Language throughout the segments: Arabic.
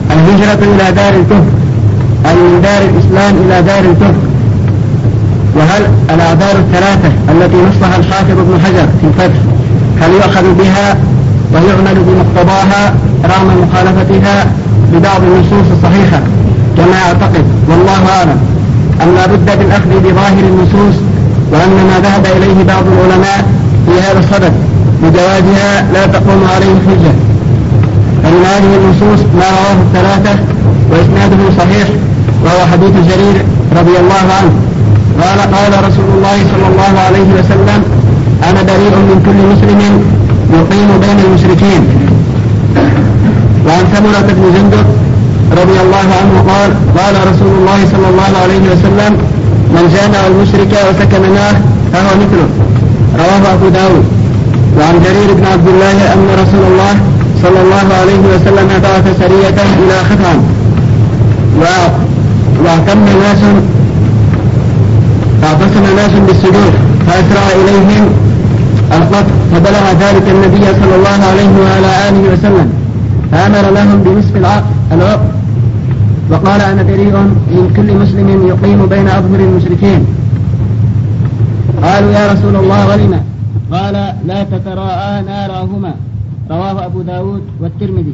الهجرة إلى دار الكفر أي من دار الإسلام إلى دار الكفر. وهل الأعذار الثلاثة التي نصها الحافظ ابن حجر في الفتح هل يؤخذ بها ويعمل بمقتضاها رغم مخالفتها ببعض النصوص الصحيحة كما أعتقد والله أعلم، أم لا بد بالأخذ بظاهر النصوص، وأن ما ذهب إليه بعض العلماء في هذا الصدد بجوازها لا تقوم عليه حجة؟ فمن هذه النصوص ما رواه الثلاثة وإسناده صحيح، وهو حديث جرير رضي الله عنه قال رسول الله صلى الله عليه وسلم: أنا بريء من كل مسلم يقيم بين المشركين. وعن سمرة بن جندب رضي الله عنه قال رسول الله صلى الله عليه وسلم: من جامع المشرك وسكن معه فهو مثله، رواه أبو داود. وعن جرير بن عبد الله أن رسول الله صلى الله عليه وسلم بعث سرية إلى خثعم واعتصم ناس بالسدود فأسرع إليهم القتل، فبلغ ذلك النبي صلى الله عليه وعلى آله وسلم فأمر لهم بنصف العقد، وقال: أنا بريء من كل مسلم يقيم بين أظهر المشركين. قالوا: يا رسول الله ولم؟ قال: لا تتراءى نارهما، رواه أبو داود والترمذي.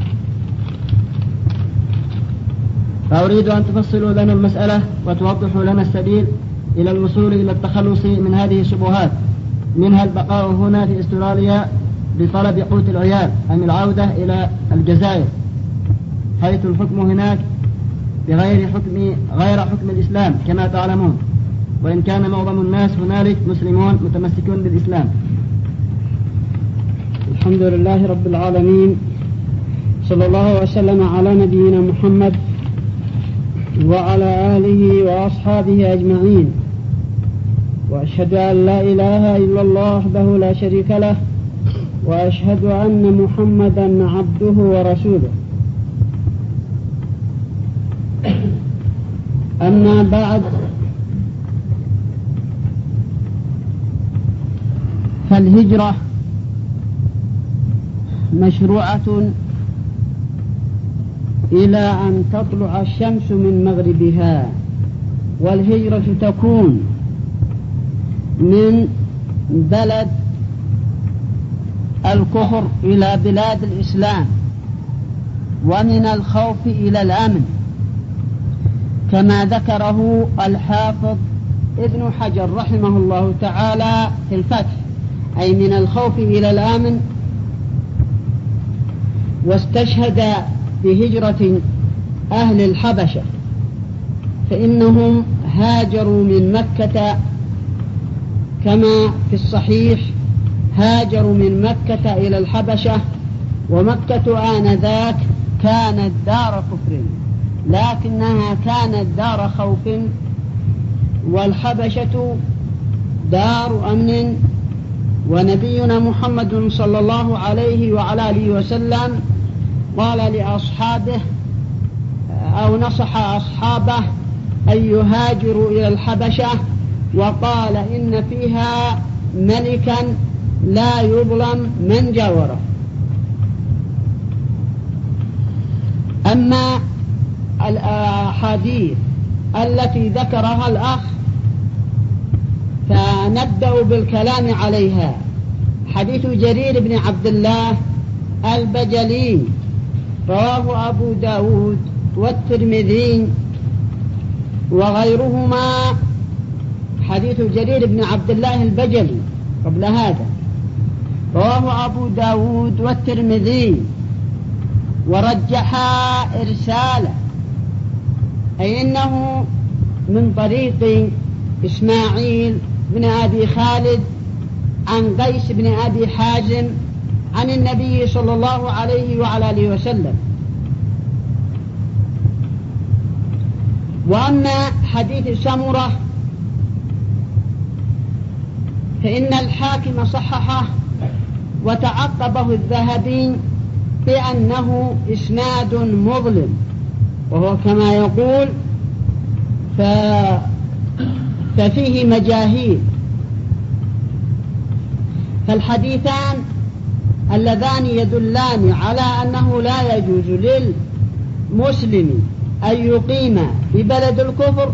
فأريد أن تفصلوا لنا المسألة وتوضحوا لنا السبيل إلى الوصول إلى التخلص من هذه الشبهات، منها البقاء هنا في استراليا بطلب قوت العيال أم العودة إلى الجزائر، حيث الحكم هناك غير حكم الإسلام كما تعلمون، وإن كان معظم الناس هنالك مسلمون متمسكون بالإسلام. الحمد لله رب العالمين، صلى الله وسلم على نبينا محمد وعلى آله وأصحابه أجمعين، وأشهد أن لا إله إلا الله وحده لا شريك له، وأشهد أن محمدا عبده ورسوله. أما بعد، فالهجرة مشروعة إلى أن تطلع الشمس من مغربها، والهجرة تكون من بلد الكفر إلى بلاد الإسلام، ومن الخوف إلى الأمن، كما ذكره الحافظ ابن حجر رحمه الله تعالى في الفتح، أي من الخوف إلى الأمن. واستشهد بهجرة أهل الحبشة، فإنهم هاجروا من مكة كما في الصحيح، هاجروا من مكة إلى الحبشة، ومكة آنذاك كانت دار كفر لكنها كانت دار خوف، والحبشة دار أمن. ونبينا محمد صلى الله عليه وعلى آله وسلم قال لأصحابه أو نصح أصحابه أن يهاجروا إلى الحبشة، وقال: إن فيها ملكا لا يظلم من جاوره. أما الأحاديث التي ذكرها الأخ فنبدأ بالكلام عليها. حديث جرير بن عبد الله البجلي رواه أبو داود والترمذي وغيرهما. حديث جرير بن عبد الله البجلي قبل هذا رواه أبو داود والترمذي، ورجحا إرساله، أي إنه من طريق إسماعيل بن أبي خالد عن قيس بن أبي حازم عن النبي صلى الله عليه وعلى آله وسلم. وأما حديث سمرة فإن الحاكم صححه وتعقبه الذهبي بأنه إسناد مظلم، وهو كما يقول ففيه مجاهيل. فالحديثان اللذان يدلان على أنه لا يجوز مسلم أن يقيم في بلد الكفر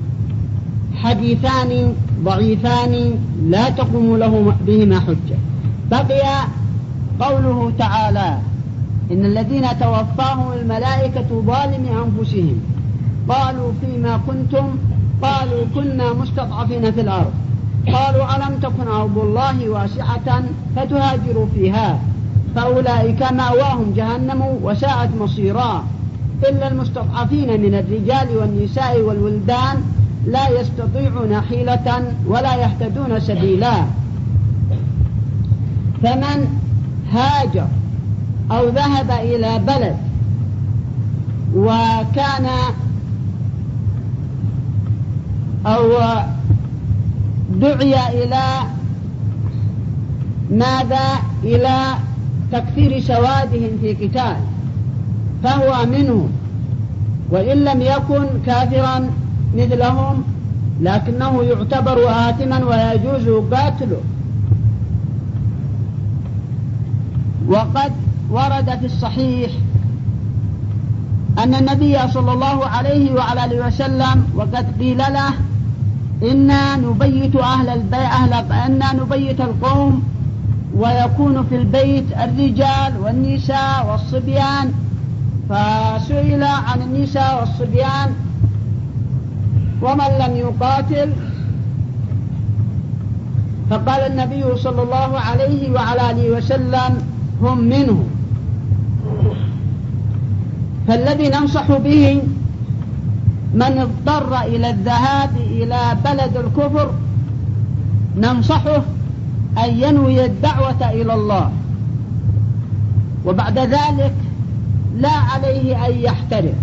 حديثان ضعيفان لا تقوم له بهما حجة. بقي قوله تعالى: إن الذين توفاهم الملائكة ظالمي أنفسهم قالوا فيما كنتم قالوا كنا مستضعفين في الأرض قالوا ألم تكن أرض الله واسعة فتهاجروا فيها فأولئك مأواهم جهنم وساءت مصيرا إلا المستضعفين من الرجال والنساء والولدان لا يستطيعون حيلة ولا يهتدون سبيلا. فمن هاجر أو ذهب إلى بلد وكان أو دعي إلى ماذا؟ إلى تكثير سوادهم في قتال فهو منهم، وإن لم يكن كافرا مثلهم لكنه يعتبر آثما ويجوز قتله. وقد ورد في الصحيح أن النبي صلى الله عليه وعلى آله وسلم وقد قيل له: إنا نبيت إنا نبيت القوم ويكون في البيت الرجال والنساء والصبيان. فسئل عن النساء والصبيان ومن لم يقاتل، فقال النبي صلى الله عليه وعلى آله وسلم: هم منه. فالذي ننصح به من اضطر إلى الذهاب إلى بلد الكفر ننصحه أن ينوي الدعوة إلى الله، وبعد ذلك لا عليه أن يحترم.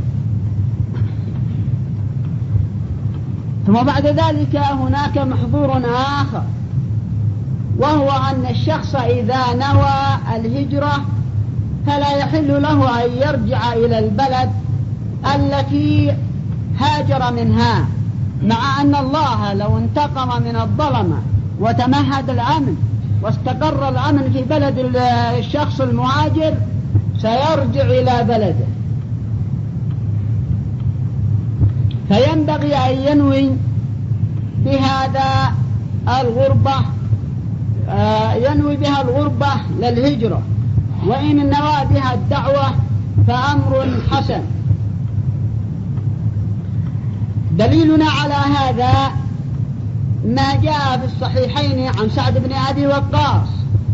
ثم بعد ذلك هناك محظور آخر، وهو أن الشخص إذا نوى الهجرة فلا يحل له أن يرجع إلى البلد التي هاجر منها، مع أن الله لو انتقم من الظلمة وتمهد الأمن واستقر الأمن في بلد الشخص المهاجر سيرجع إلى بلده. فينبغي أن ينوي بهذا الغربة، ينوي بها الغربة للهجرة، وإن نوى بها الدعوة فأمر حسن. دليلنا على هذا ما جاء في الصحيحين عن سعد بن أبي وقاص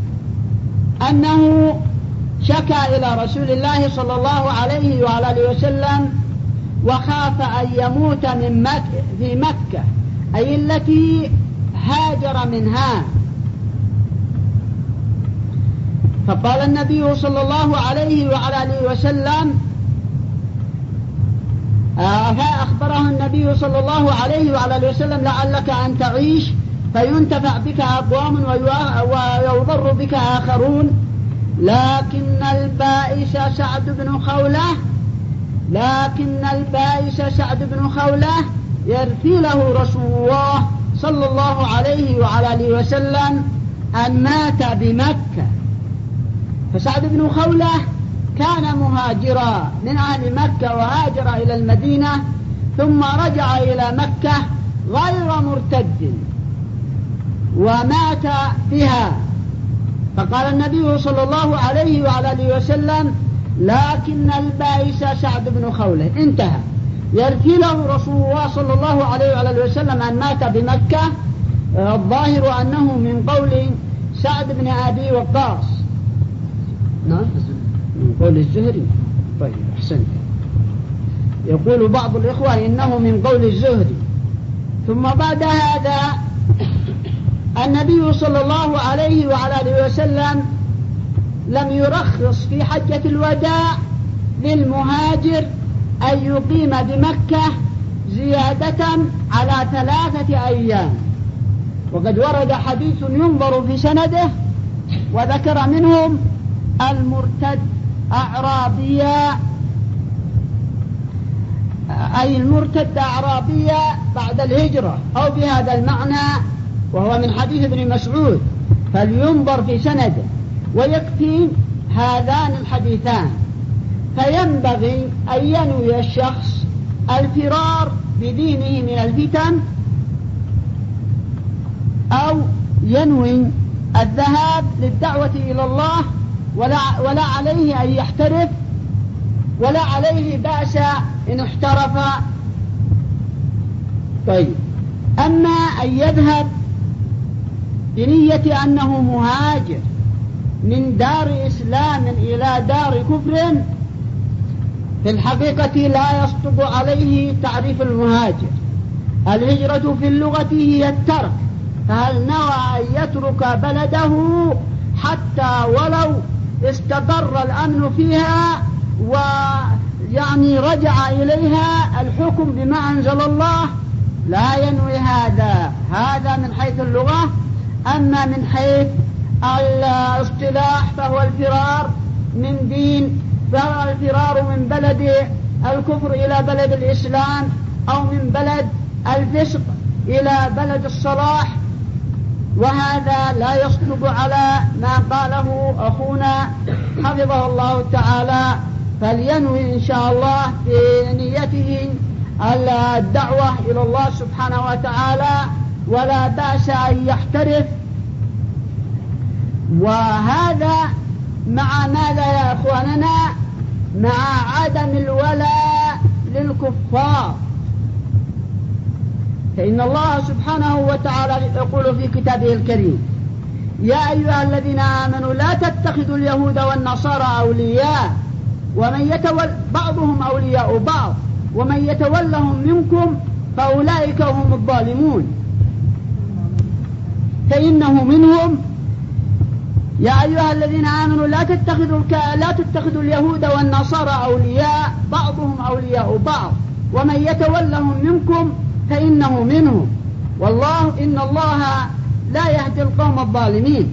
أنه شكى إلى رسول الله صلى الله عليه وعلى آله وسلم وخاف أن يموت في مكة، أي التي هاجر منها. فقال النبي صلى الله عليه وعلى آله وسلم، فأخبره النبي صلى الله عليه وعلى آله وسلم: لعلك أن تعيش فينتفع بك أقوام ويضر بك آخرون، لكن البائس سعد بن خولة يرثي له رسول الله صلى الله عليه وعلى آله وسلم أن مات بمكة. فسعد بن خولة كان مهاجرا من أهل مكة وهاجر إلى المدينة ثم رجع إلى مكة غير مرتد ومات بها. فقال النبي صلى الله عليه وعلى آله وسلم: لكن البائس سعد بن خولة. انتهى. يرثي له رسول الله صلى الله عليه وعلى آله وسلم أن مات بمكة. الظاهر أنه من قول سعد بن أبي وقاص. نعم، من قول الزهري. طيب، أحسنت. يقول بعض الإخوة إنه من قول الزهري. ثم بعد هذا النبي صلى الله عليه وعلى آله وسلم لم يرخص في حجة الوداع للمهاجر أن يقيم بمكة زيادة على 3 أيام. وقد ورد حديث ينظر في سنده وذكر منهم المرتد أعرابيا، أي المرتد أعرابيا بعد الهجرة أو بهذا المعنى، وهو من حديث ابن مسعود، فلينظر في سنده. ويكفي هذان الحديثان. فينبغي أن ينوي الشخص الفرار بدينه من الفتن، أو ينوي الذهاب للدعوة إلى الله، ولا عليه أن يحترف، ولا عليه بأس إن احترف. طيب، أما أن يذهب بنية أنه مهاجر من دار إسلام إلى دار كفر، في الحقيقة لا يصدق عليه تعريف المهاجر. الهجرة في اللغة هي الترك، فهل نوى أن يترك بلده حتى ولو استقر الأمن فيها ويعني رجع إليها الحكم بما أنزل الله؟ لا ينوي هذا من حيث اللغة. أما من حيث الاصطلاح فهو الفرار من دين، فهو الفرار من بلد الكفر إلى بلد الإسلام، أو من بلد الفسق إلى بلد الصلاح، وهذا لا يصدق على ما قاله أخونا حفظه الله تعالى. فلينوي إن شاء الله في نيته الدعوة إلى الله سبحانه وتعالى، ولا بأس أن يحترف. وهذا مع ماذا يا أخواننا؟ مع عدم الولاء للكفار. فإن الله سبحانه وتعالى يقول في كتابه الكريم: يا أيها الذين آمنوا لا تتخذوا اليهود والنصارى أولياء بعضهم أولياء بعض ومن يتولهم منكم فأولئك هم الظالمون. فإنه منهم. يا أيها الذين آمنوا لا تتخذوا اليهود والنصارى أولياء بعضهم أولياء بعض ومن يتولهم منكم فإنه منهم، والله إن الله لا يهدي القوم الظالمين.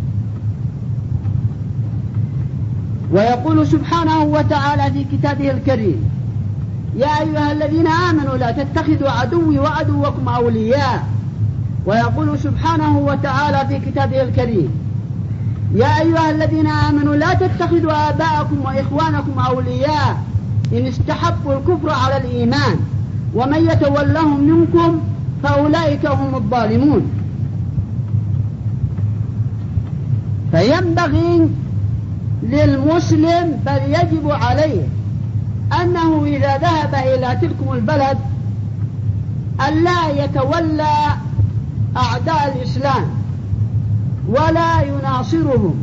ويقول سبحانه وتعالى في كتابه الكريم: يا أيها الذين آمنوا لا تتخذوا عدوي وعدوكم أولياء. ويقول سبحانه وتعالى في كتابه الكريم: يا أيها الذين آمنوا لا تتخذوا آباءكم وإخوانكم أولياء إن استحبوا الكفر على الإيمان ومن يتولهم منكم فأولئك هم الظالمون. فينبغي للمسلم، بل يجب عليه، أنه إذا ذهب إلى تلكم البلد ألا يتولى أعداء الإسلام ولا يناصرهم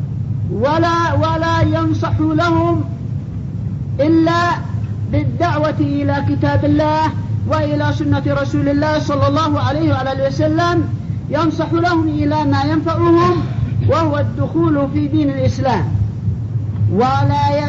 ولا ينصح لهم إلا بالدعوة إلى كتاب الله وإلى سنة رسول الله صلى الله عليه وعلى وسلم، ينصح لهم إلى ما ينفعهم وهو الدخول في دين الإسلام. ولا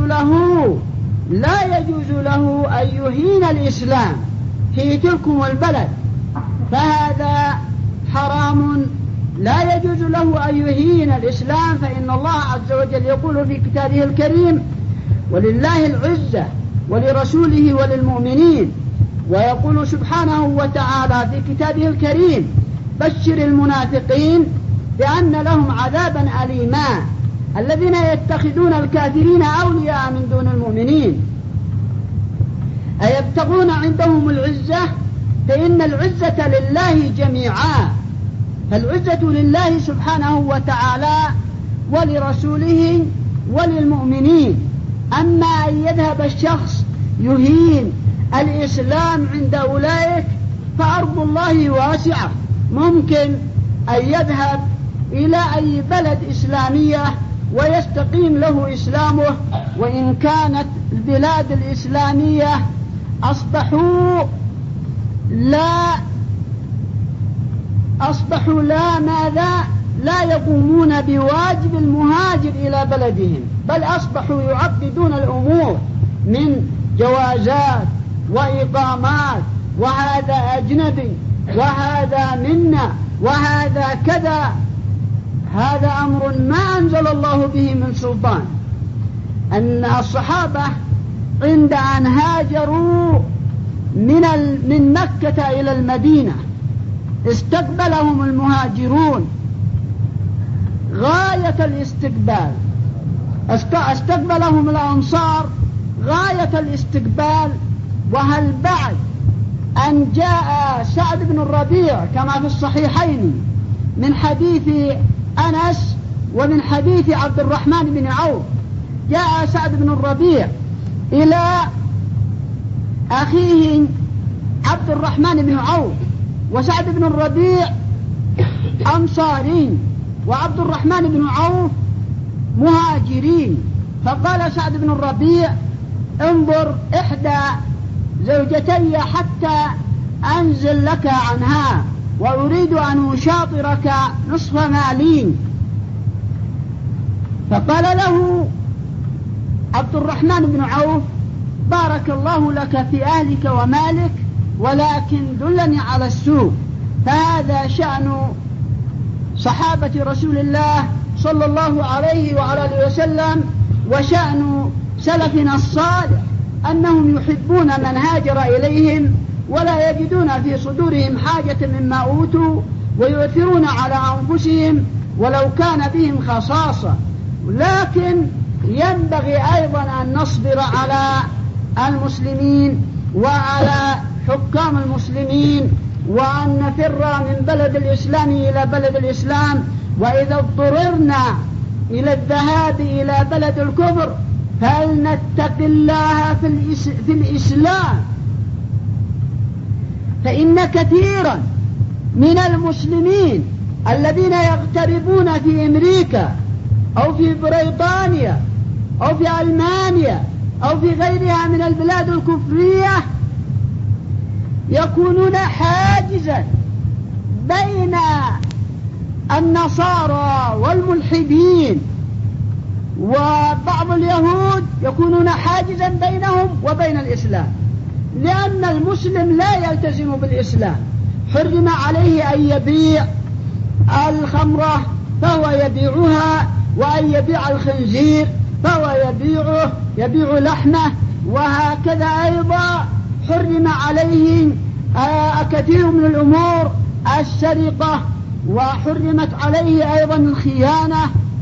يجوز له أن يهين الإسلام في تلكم البلد، فهذا حرام. لا يجوز له أن يهين الإسلام، فإن الله عز وجل يقول في كتابه الكريم: ولله العزة ولرسوله وللمؤمنين. ويقول سبحانه وتعالى في كتابه الكريم: بشر المنافقين بأن لهم عذابا أليما الذين يتخذون الكافرين أولياء من دون المؤمنين أيبتغون عندهم العزة؟ فإن العزة لله جميعا. فالعزة لله سبحانه وتعالى ولرسوله وللمؤمنين. أما أن يذهب الشخص يهين الإسلام عند أولئك فأرض الله واسعة، ممكن أن يذهب إلى أي بلد إسلامية ويستقيم له إسلامه. وإن كانت البلاد الإسلامية أصبحوا لا يقومون بواجب المهاجر إلى بلدهم، بل أصبحوا يعقدون الأمور من جوازات وإقامات، وهذا أجنبي وهذا منا وهذا كذا. هذا أمر ما أنزل الله به من سلطان. أن الصحابة عند أن هاجروا من مكة إلى المدينة استقبلهم المهاجرون غاية الاستقبال، استقبلهم الأنصار غاية الاستقبال. وهل بعد أن جاء سعد بن الربيع كما في الصحيحين من حديث أنس ومن حديث عبد الرحمن بن عوف، جاء سعد بن الربيع إلى أخيه عبد الرحمن بن عوف، وسعد بن الربيع أنصاري وعبد الرحمن بن عوف مهاجرين. فقال سعد بن الربيع: انظر إحدى زوجتي حتى أنزل لك عنها، وأريد أن أشاطرك نصف مالي. فقال له عبد الرحمن بن عوف: بارك الله لك في أهلك ومالك، ولكن دلني على السوق. فهذا شأن صحابة رسول الله صلى الله عليه وعلى آله وسلم، وشأن سلفنا الصالح أنهم يحبون من هاجر إليهم ولا يجدون في صدورهم حاجة مما أوتوا، ويؤثرون على أنفسهم ولو كان بهم خصاصة. لكن ينبغي أيضا أن نصبر على المسلمين وعلى حكام المسلمين، وأن نفر من بلد الإسلام إلى بلد الإسلام. وإذا اضطررنا إلى الذهاب إلى بلد الكفر فلنتق الله في الإسلام، فإن كثيرا من المسلمين الذين يغتربون في أمريكا أو في بريطانيا أو في ألمانيا أو في غيرها من البلاد الكفرية يكونون حاجزا بين النصارى والملحدين، وبعض اليهود يكونون حاجزا بينهم وبين الإسلام، لأن المسلم لا يلتزم بالإسلام. حرم عليه أن يبيع الخمرة فهو يبيعها، وأن يبيع الخنزير فهو يبيع لحمه، وهكذا أيضا حرم عليه كثير من الأمور، السرقة، وحرمت عليه أيضا الخيانة،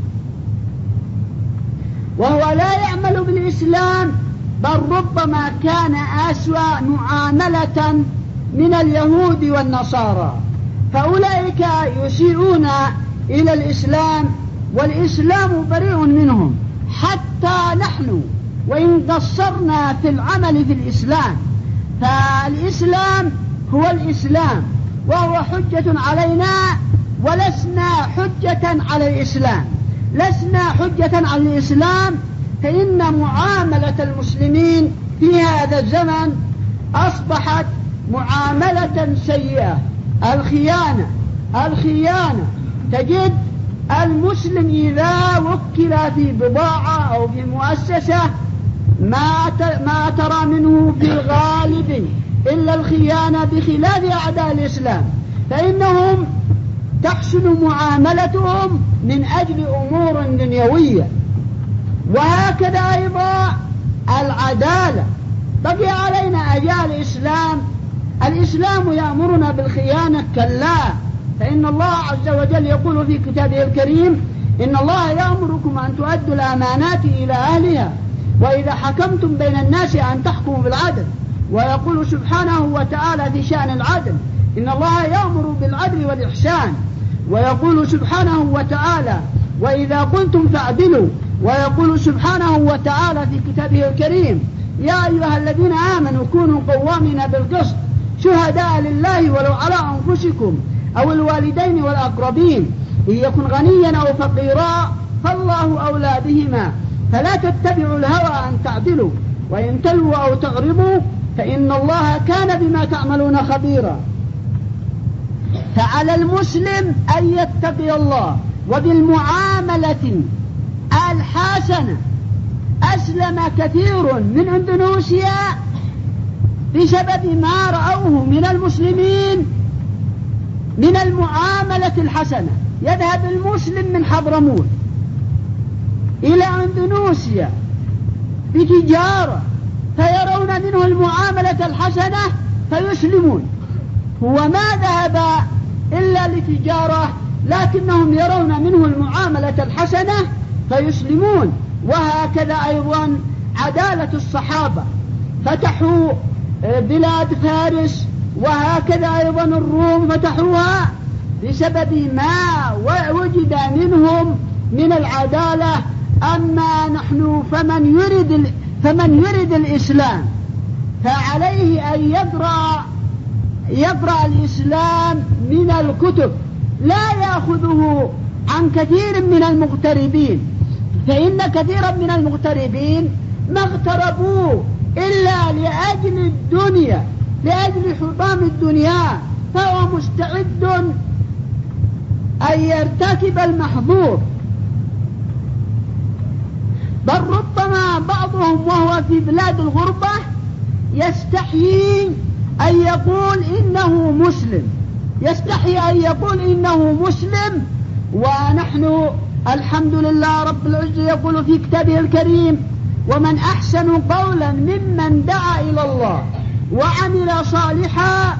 وهو لا يعمل بالإسلام، بل ربما كان أسوأ معاملة من اليهود والنصارى. فأولئك يسيئون إلى الإسلام والإسلام بريء منهم، حتى نحن وإن قصرنا في العمل في الإسلام، فالإسلام هو الإسلام وهو حجة علينا، ولسنا حجة على الإسلام. لسنا حجة على الإسلام، فإن معاملة المسلمين في هذا الزمن أصبحت معاملة سيئة. الخيانة تجد المسلم إذا وكل في بضاعة أو في مؤسسة ما ترى منه في الغالب إلا الخيانة، بخلاف أعداء الإسلام فإنهم تحسن معاملتهم من أجل أمور دنيوية. وهكذا أيضا العدالة، بقي علينا أجيال الإسلام يأمرنا بالخيانة؟ كلا، فإن الله عز وجل يقول في كتابه الكريم: إن الله يأمركم أن تؤدوا الأمانات إلى أهلها وإذا حكمتم بين الناس أن تحكموا بالعدل. ويقول سبحانه وتعالى في شأن العدل: إن الله يأمر بالعدل والإحسان. ويقول سبحانه وتعالى: وإذا قلتم فاعدلوا. ويقول سبحانه وتعالى في كتابه الكريم: يا أيها الذين آمنوا كونوا قوامين بالقسط شهداء لله ولو على أنفسكم أو الوالدين والأقربين إن يكن غنيا أو فقيرا فالله أولى بهما فلا تتبعوا الهوى أن تعدلوا وإن تلووا أو تغربوا فإن الله كان بما تعملون خبيرا. فعلى المسلم أن يتقي الله وبالمعاملة الحسنة. أسلم كثير من إندونيسيا بسبب ما رأوه من المسلمين من المعاملة الحسنة. يذهب المسلم من حضرموت إلى إندونيسيا بتجارة فيرون منه المعاملة الحسنة فيسلمون. هو ما ذهب إلا لتجارة، لكنهم يرون منه المعاملة الحسنة فيسلمون. وهكذا أيضا عدالة الصحابة فتحوا بلاد فارس، وهكذا أيضا الروم فتحوها بسبب ما وجد منهم من العدالة. أما نحن فمن يرد الإسلام فعليه أن يقرأ الإسلام من الكتب، لا يأخذه عن كثير من المغتربين، فإن كثيرا من المغتربين ما اغتربوا إلا لأجل الدنيا، لأجل حطام الدنيا، فهو مستعد أن يرتكب المحظور. بل ربما بعضهم وهو في بلاد الغربة يستحيي أن يقول إنه مسلم، يستحي أن يقول إنه مسلم، ونحن الحمد لله رب العزة يقول في كتابه الكريم: ومن أحسن قولا ممن دعا إلى الله وعمل صالحا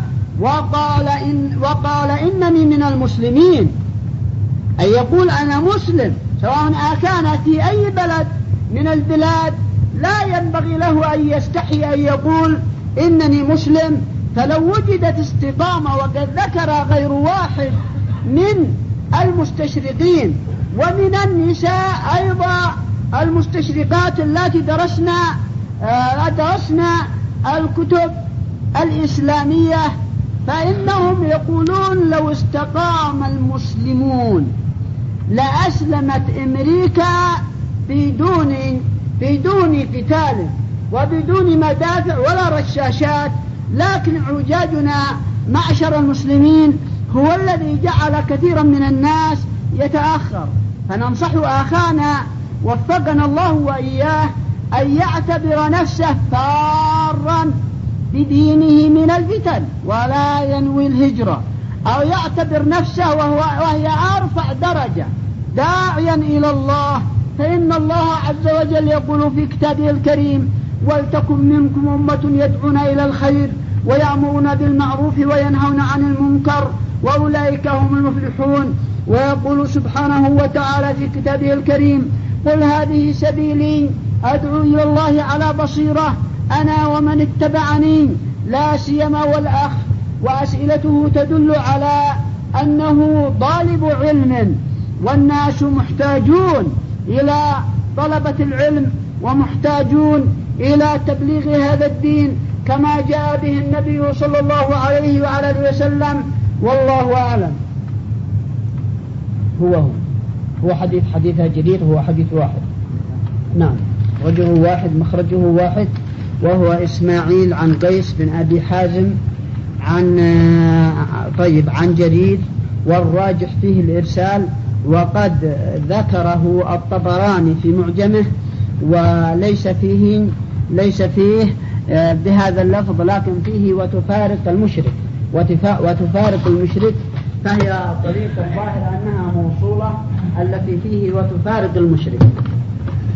وقال إنني من المسلمين. أن يقول أنا مسلم سواء كان في أي بلد من البلاد، لا ينبغي له أن يستحي أن يقول إنني مسلم. فلو وجدت استقامة، وقد ذكر غير واحد من المستشرقين ومن النساء أيضا المستشرقات التي درسنا الكتب الإسلامية، فإنهم يقولون لو استقام المسلمون لأسلمت أمريكا بدون قتال وبدون مدافع ولا رشاشات. لكن اعوجاجنا معشر المسلمين هو الذي جعل كثيرا من الناس يتأخر. فننصح أخانا وفقنا الله وإياه أن يعتبر نفسه فارا بدينه من الفتن ولا ينوي الهجرة، أو يعتبر نفسه وهي أرفع درجة داعيا إلى الله، فإن الله عز وجل يقول في كتابه الكريم: ولتكن منكم أمة يدعون إلى الخير ويأمرون بالمعروف وينهون عن المنكر وأولئك هم المفلحون. ويقول سبحانه وتعالى في كتابه الكريم: قل هذه سبيلي أدعو إلى الله على بصيرة أنا ومن اتبعني لا سيما والأخ. وأسئلته تدل على أنه طالب علم، والناس محتاجون إلى طلبة العلم ومحتاجون إلى تبليغ هذا الدين كما جاء به النبي صلى الله عليه وعلى آله وسلم، والله أعلم. هو حديثها جديد، هو حديث واحد. نعم، رجله واحد، مخرجه واحد، وهو إسماعيل عن قيس بن أبي حازم عن جرير، والراجح فيه الإرسال، وقد ذكره الطبراني في معجمه، وليس فيه بهذا اللفظ، لكن فيه وتفارق المشرك، فهي طريق الظاهر أنها موصولة التي فيه وتفارق المشرك.